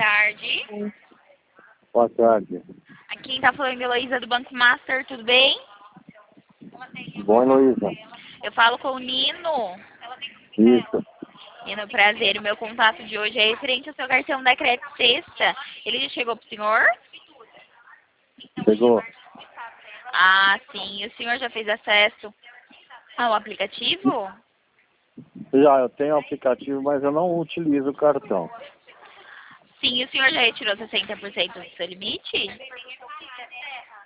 tarde. Boa tarde. Aqui quem tá falando é Heloísa do Banco Master, tudo bem? Bom, Heloísa. Eu falo com o Nino. Isso. Nino, prazer. O meu contato de hoje é referente ao seu cartão da Crédito Sexta. Ele já chegou pro senhor? Chegou. Ah, sim. O senhor já fez acesso ao aplicativo? Já, eu tenho aplicativo, mas eu não utilizo o cartão. Sim, o senhor já retirou 60% do seu limite?